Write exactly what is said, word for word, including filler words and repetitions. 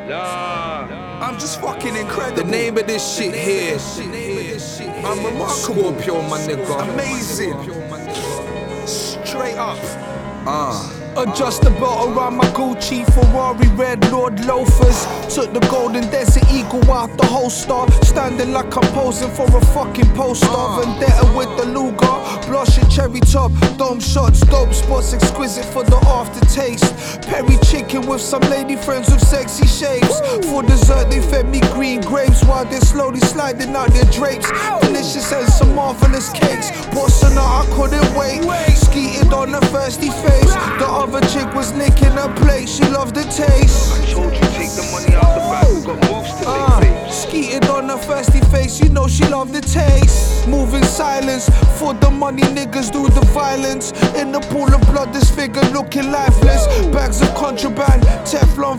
I'm just fucking incredible. The name of this shit here, I'm remarkable. Scorpio, my nigga. Amazing. Straight up. Uh. Adjust the belt around my Gucci Ferrari Red Lord loafers. Took the Golden Desert Eagle out the holster. Standing like I'm posing for a fucking poster. uh. Vendetta with the Luger, blush and cherry top. Dome shots, dope spots, exquisite for the aftertaste. Perry chicken with some lady friends with sexy shapes. For dessert they fed me green grapes while they're slowly sliding out their drapes. Delicious and some marvelous cakes. Bossa nut, I couldn't wait. Skeeted on a thirsty face. The other chick was licking her plate, she loved the taste. I told you take the money out the bag, we got moves to uh, make, babe. Skeeted on her thirsty face, you know she loved the taste. Moving silence, for the money niggas do the violence. In the pool of blood, this figure looking lifeless. Bags of contraband, Teflon